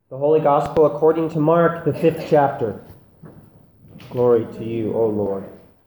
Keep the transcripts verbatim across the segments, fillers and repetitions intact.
The Holy Gospel according to Mark, the fifth chapter. Glory to you, O Lord.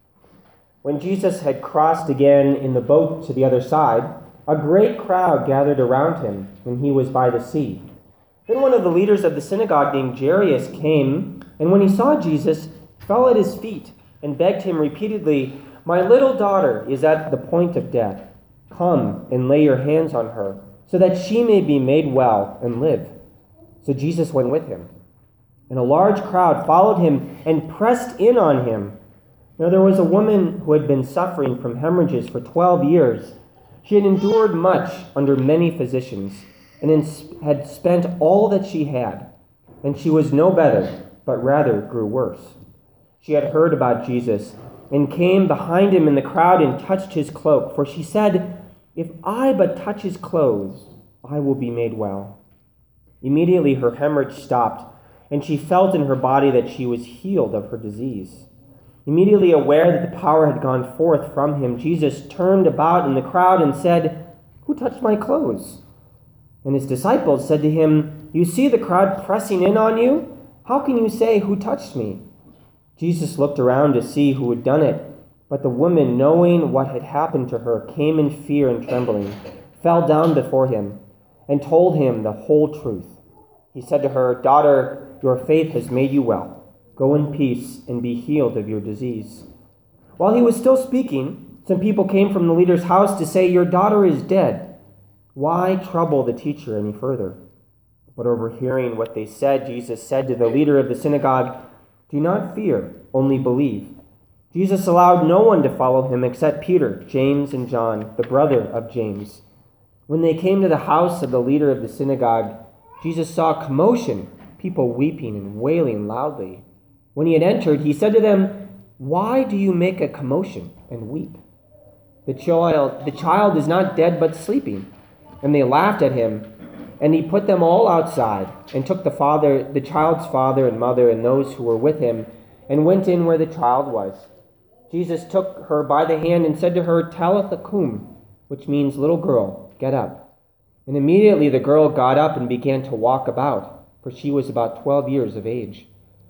When Jesus had crossed again in the boat to the other side, a great crowd gathered around him when he was by the sea. Then one of the leaders of the synagogue named Jairus came, and when he saw Jesus, fell at his feet and begged him repeatedly, "My little daughter is at the point of death. Come and lay your hands on her, so that she may be made well and live." So Jesus went with him, and a large crowd followed him and pressed in on him. Now there was a woman who had been suffering from hemorrhages for twelve years. She had endured much under many physicians, and had spent all that she had, and she was no better, but rather grew worse. She had heard about Jesus, and came behind him in the crowd and touched his cloak, for she said, "If I but touch his clothes, I will be made well." Immediately her hemorrhage stopped, and she felt in her body that she was healed of her disease. Immediately aware that the power had gone forth from him, Jesus turned about in the crowd and said, "Who touched my clothes?" And his disciples said to him, "You see the crowd pressing in on you? How can you say, 'Who touched me?'" Jesus looked around to see who had done it, but the woman, knowing what had happened to her, came in fear and trembling, fell down before him, and told him the whole truth. He said to her, "Daughter, your faith has made you well. Go in peace and be healed of your disease." While he was still speaking, some people came from the leader's house to say, "Your daughter is dead. Why trouble the teacher any further?" But overhearing what they said, Jesus said to the leader of the synagogue, "Do not fear, only believe." Jesus allowed no one to follow him except Peter, James, and John, the brother of James. When they came to the house of the leader of the synagogue, Jesus saw a commotion, people weeping and wailing loudly. When he had entered, he said to them, "Why do you make a commotion and weep? The child, the child is not dead but sleeping." And they laughed at him. And he put them all outside and took the father, the child's father and mother and those who were with him, and went in where the child was. Jesus took her by the hand and said to her, "Talitha cum," which means, "Little girl, get up." And immediately the girl got up and began to walk about, for she was about twelve years of age.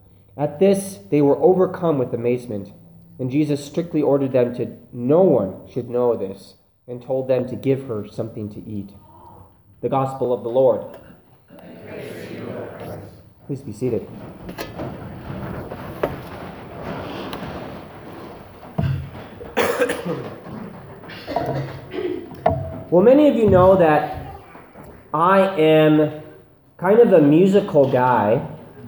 At this they were overcome with amazement, and Jesus strictly ordered them to no one should know this, and told them to give her something to eat. The Gospel of the Lord. Please be seated. Well, many of you know that I am kind of a musical guy.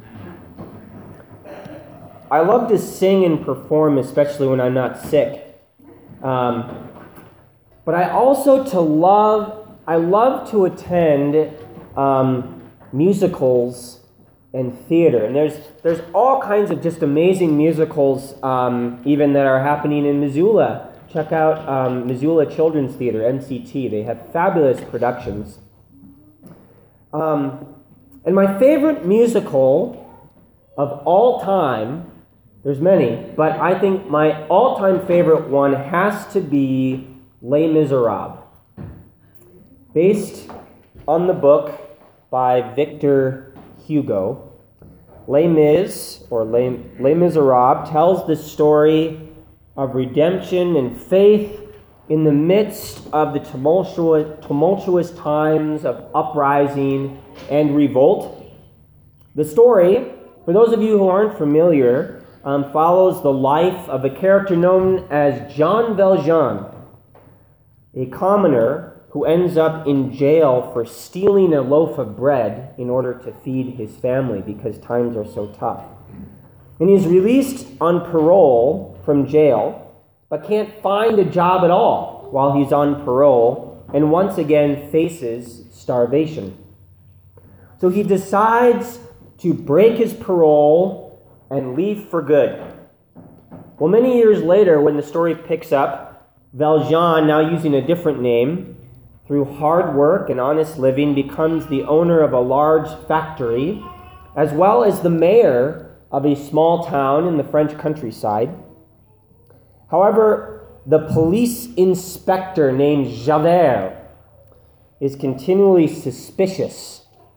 I love to sing and perform, especially when I'm not sick. Um, but I also to love, I love to attend um, musicals and theater. And there's there's all kinds of just amazing musicals, um, even that are happening in Missoula. Check out um, Missoula Children's Theater, M C T. They have fabulous productions. Um, and my favorite musical of all time, there's many, but I think my all-time favorite one has to be Les Miserables, based on the book by Victor Hugo. Les Mis, or Les, Les Miserables, tells the story of redemption and faith in the midst of the tumultuous, tumultuous times of uprising and revolt. The story, for those of you who aren't familiar, um, follows the life of a character known as Jean Valjean, a commoner who ends up in jail for stealing a loaf of bread in order to feed his family because times are so tough. And he's released on parole from jail, but can't find a job at all while he's on parole, and once again faces starvation. So he decides to break his parole and leave for good. Well, many years later, when the story picks up, Valjean, now using a different name, through hard work and honest living, becomes the owner of a large factory, as well as the mayor of a small town in the French countryside. However, the police inspector named Javert is continually suspicious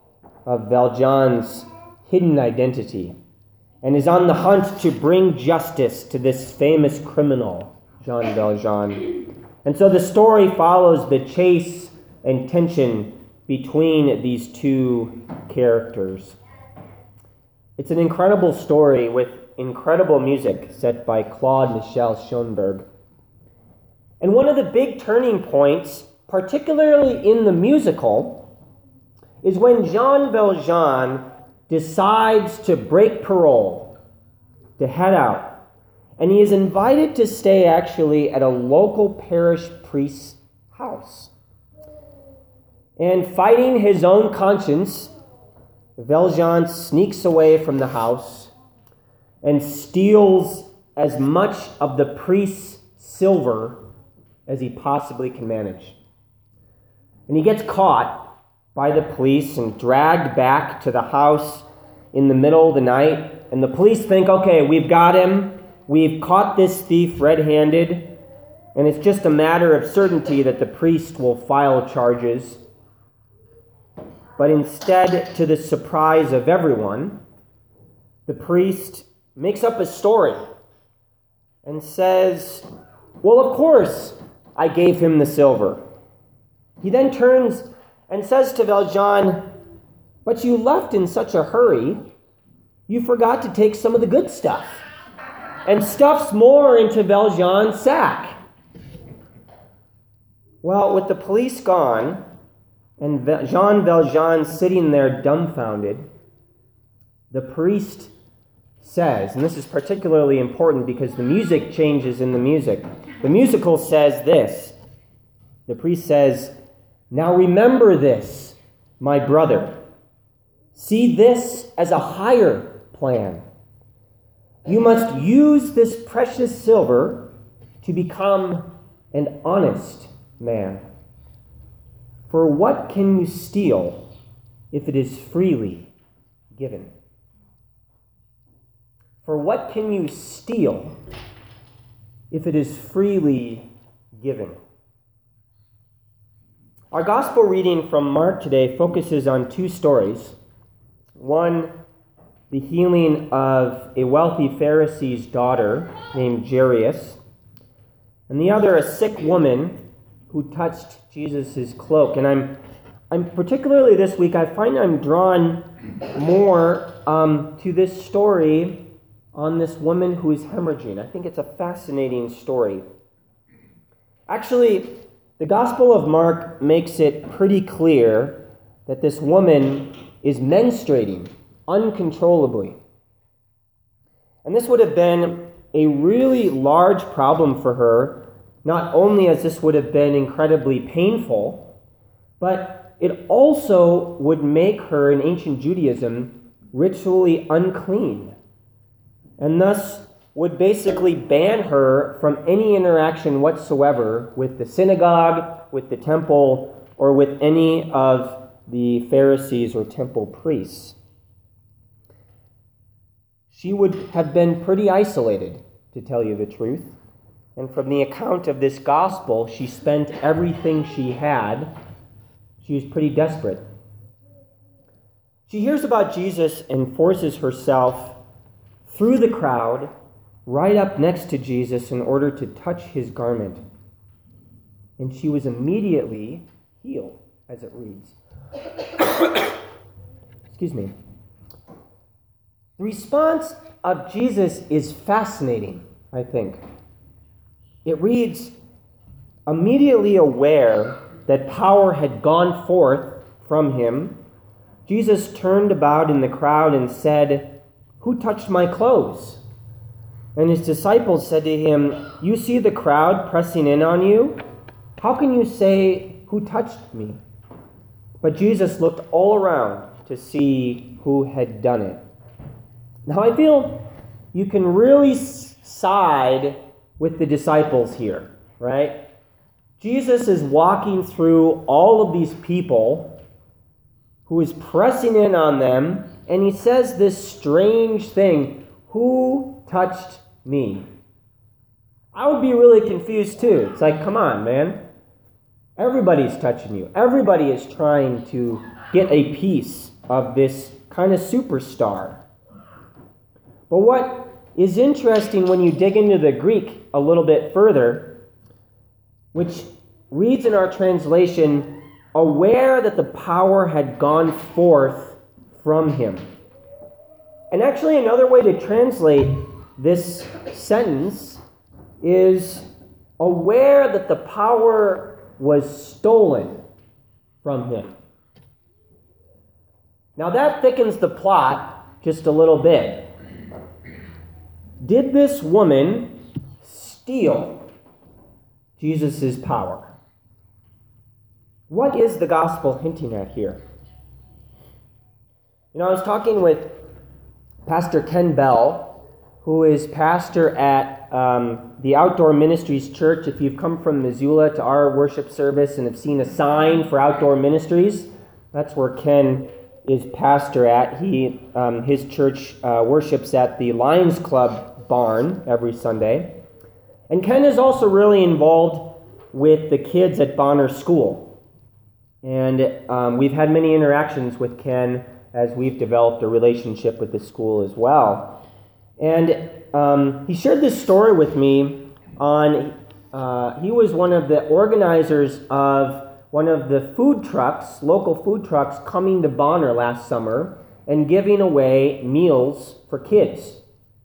of Valjean's hidden identity and is on the hunt to bring justice to this famous criminal, Jean Valjean. And so the story follows the chase and tension between these two characters. It's an incredible story with incredible music set by Claude Michel Schoenberg. And one of the big turning points, particularly in the musical, is when Jean Valjean decides to break parole, to head out. And he is invited to stay actually at a local parish priest's house. And fighting his own conscience, Valjean sneaks away from the house and steals as much of the priest's silver as he possibly can manage. And he gets caught by the police and dragged back to the house in the middle of the night. And the police think, okay, we've got him. We've caught this thief red-handed. And it's just a matter of certainty that the priest will file charges. But instead, to the surprise of everyone, the priest makes up a story and says, well, of course, I gave him the silver. He then turns and says to Valjean, but you left in such a hurry, you forgot to take some of the good stuff, and stuffs more into Valjean's sack. Well, with the police gone, and Jean Valjean sitting there dumbfounded, the priest says, and this is particularly important because the music changes in the music. The musical says this. The priest says, now remember this, my brother. See this as a higher plan. You must use this precious silver to become an honest man. For what can you steal if it is freely given? For what can you steal if it is freely given? Our gospel reading from Mark today focuses on two stories. One, the healing of a wealthy Pharisee's daughter named Jairus, and the other, a sick woman who touched Jesus' cloak. And I'm, I'm particularly this week, I find I'm drawn more um, to this story on this woman who is hemorrhaging. I think it's a fascinating story. Actually, the Gospel of Mark makes it pretty clear that this woman is menstruating uncontrollably. And this would have been a really large problem for her, not only as this would have been incredibly painful, but it also would make her, in ancient Judaism, ritually unclean, and thus would basically ban her from any interaction whatsoever with the synagogue, with the temple, or with any of the Pharisees or temple priests. She would have been pretty isolated, to tell you the truth. And from the account of this gospel, she spent everything she had. She was pretty desperate. She hears about Jesus and forces herself through the crowd right up next to Jesus in order to touch his garment. And she was immediately healed, as it reads. Excuse me. The response of Jesus is fascinating, I think. It reads, immediately aware that power had gone forth from him, Jesus turned about in the crowd and said, "Who touched my clothes?" And his disciples said to him, "You see the crowd pressing in on you? How can you say, 'Who touched me?'" But Jesus looked all around to see who had done it. Now I feel you can really side with the disciples here, right? Jesus is walking through all of these people who is pressing in on them, and he says this strange thing, "Who touched me?" I would be really confused too. It's like, come on, man. Everybody's touching you. Everybody is trying to get a piece of this kind of superstar. But what is interesting when you dig into the Greek a little bit further, which reads in our translation, aware that the power had gone forth from him. And actually another way to translate this sentence is aware that the power was stolen from him. Now that thickens the plot just a little bit. Did this woman steal Jesus' power? What is the gospel hinting at here? You know, I was talking with Pastor Ken Bell, who is pastor at um, the Outdoor Ministries Church. If you've come from Missoula to our worship service and have seen a sign for Outdoor Ministries, that's where Ken is pastor at. He, um, his church uh, worships at the Lions Club barn every Sunday. And Ken is also really involved with the kids at Bonner School. And um, we've had many interactions with Ken as we've developed a relationship with the school as well. And um, he shared this story with me on, uh, he was one of the organizers of one of the food trucks, local food trucks, coming to Bonner last summer and giving away meals for kids.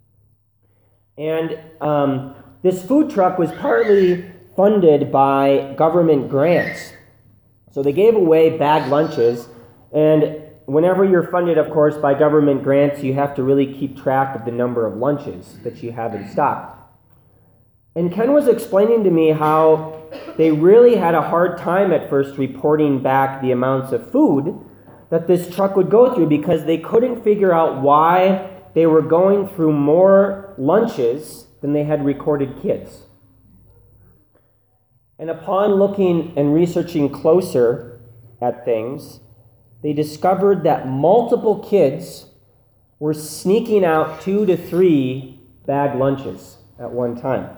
And um, this food truck was partly funded by government grants. So they gave away bag lunches, and whenever you're funded, of course, by government grants, you have to really keep track of the number of lunches that you have in stock. And Ken was explaining to me how they really had a hard time at first reporting back the amounts of food that this truck would go through because they couldn't figure out why they were going through more lunches than they had recorded kids. And upon looking and researching closer at things, they discovered that multiple kids were sneaking out two to three bag lunches at one time.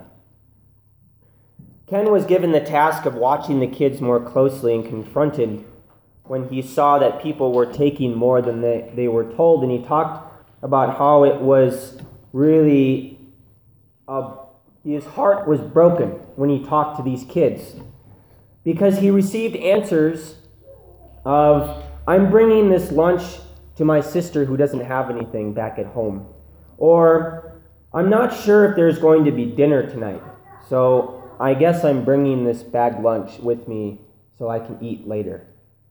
Ken was given the task of watching the kids more closely and confronted when he saw that people were taking more than they, they were told, and he talked about how it was really, uh, his heart was broken when he talked to these kids because he received answers of, I'm bringing this lunch to my sister who doesn't have anything back at home. Or, I'm not sure if there's going to be dinner tonight, so I guess I'm bringing this bagged lunch with me so I can eat later.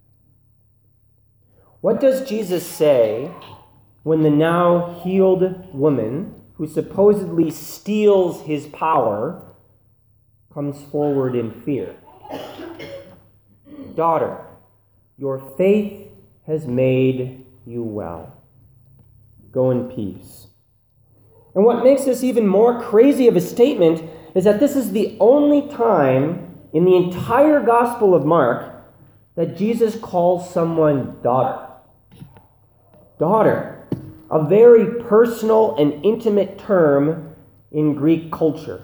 What does Jesus say when the now healed woman, who supposedly steals his power, comes forward in fear? Daughter, your faith has made you well. Go in peace. And what makes this even more crazy of a statement is that this is the only time in the entire Gospel of Mark that Jesus calls someone daughter. Daughter, a very personal and intimate term in Greek culture.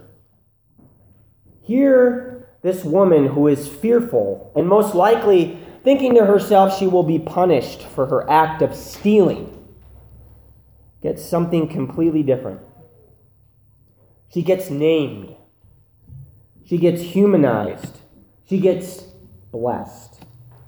Here, this woman who is fearful and most likely thinking to herself she will be punished for her act of stealing, gets something completely different. She gets named. She gets humanized. She gets blessed.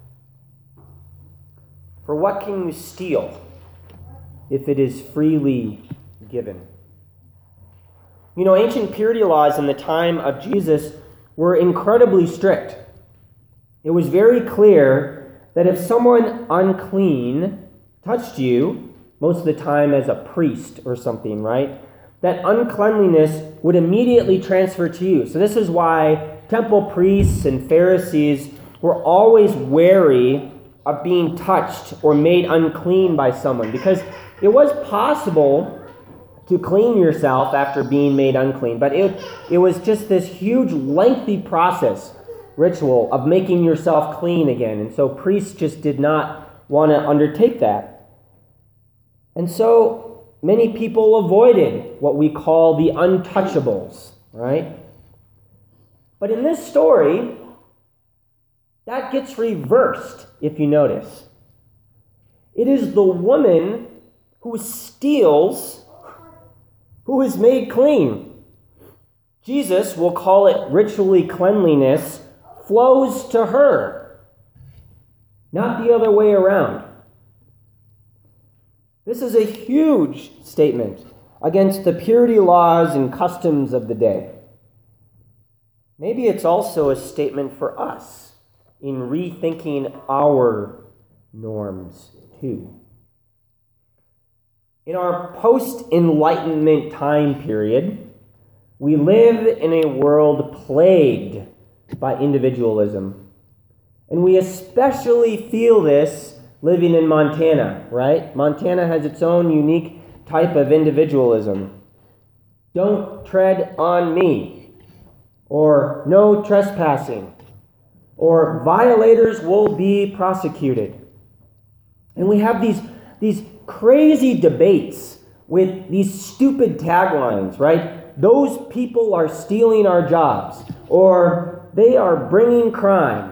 For what can you steal if it is freely given? You know, ancient purity laws in the time of Jesus were incredibly strict. It was very clear that if someone unclean touched you, most of the time as a priest or something, right, that uncleanliness would immediately transfer to you. So this is why temple priests and Pharisees were always wary of being touched or made unclean by someone, because it was possible to clean yourself after being made unclean, but it, it was just this huge, lengthy process, ritual, of making yourself clean again. And so priests just did not want to undertake that. And so many people avoided what we call the untouchables, right? But in this story, that gets reversed, if you notice. It is the woman who steals who is made clean. Jesus, will call it ritually cleanliness, flows to her, not the other way around. This is a huge statement against the purity laws and customs of the day. Maybe it's also a statement for us in rethinking our norms too. In our post-Enlightenment time period, we live in a world plagued by individualism. And we especially feel this living in Montana, right? Montana has its own unique type of individualism. Don't tread on me, or no trespassing, or violators will be prosecuted. And we have these, these crazy debates with these stupid taglines, right? Those people are stealing our jobs, or they are bringing crime.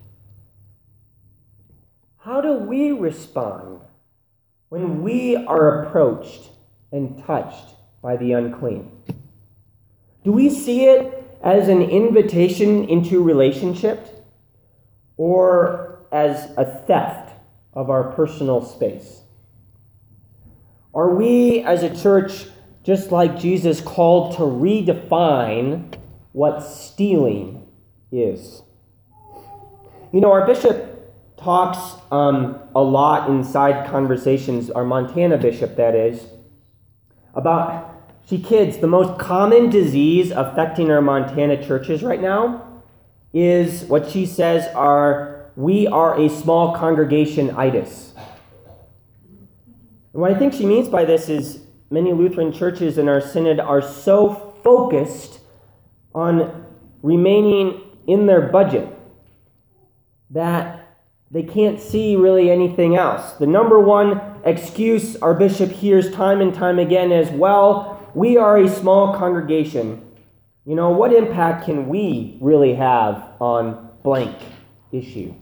How do we respond when we are approached and touched by the unclean? Do we see it as an invitation into relationship, or as a theft of our personal space? Are we as a church, just like Jesus, called to redefine what stealing is? You know, our bishop talks um, a lot inside conversations, our Montana bishop, that is, about, she kids, the most common disease affecting our Montana churches right now is what she says are, we are a small congregation-itis. And what I think she means by this is many Lutheran churches in our synod are so focused on remaining in their budget that they can't see really anything else. The number one excuse our bishop hears time and time again is, well, we are a small congregation. You know, what impact can we really have on blank issue?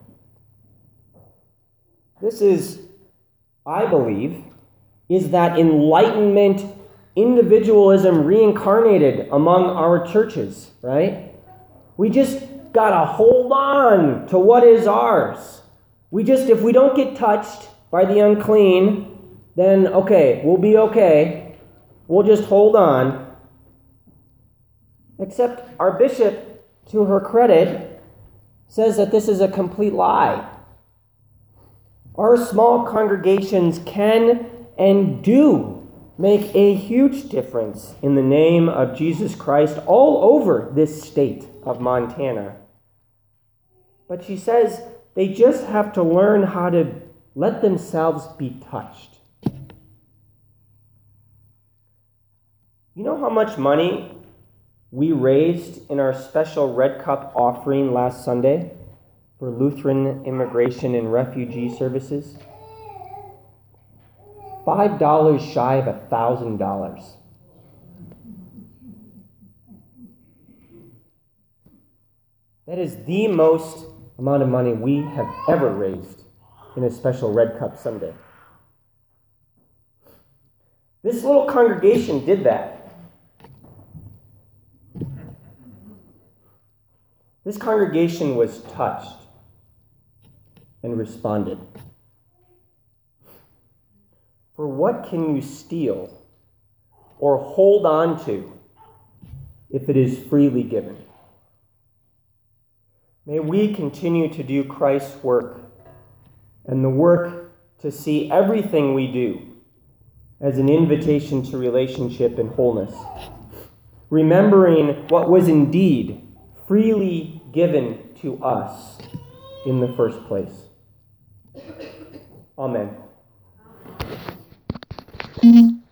This is, I believe, is that Enlightenment individualism reincarnated among our churches, right? We just gotta hold on to what is ours. We just, if we don't get touched by the unclean, then okay, we'll be okay. We'll just hold on. Except our bishop, to her credit, says that this is a complete lie. Our small congregations can and do make a huge difference in the name of Jesus Christ all over this state of Montana. But she says they just have to learn how to let themselves be touched. You know how much money we raised in our special Red Cup offering last Sunday for Lutheran Immigration and Refugee Services? Five dollars shy of a thousand dollars. That is the most amount of money we have ever raised in a special Red Cup Sunday. This little congregation did that. This congregation was touched and responded. For what can you steal or hold on to if it is freely given? May we continue to do Christ's work and the work to see everything we do as an invitation to relationship and wholeness, remembering what was indeed freely given to us in the first place. Amen.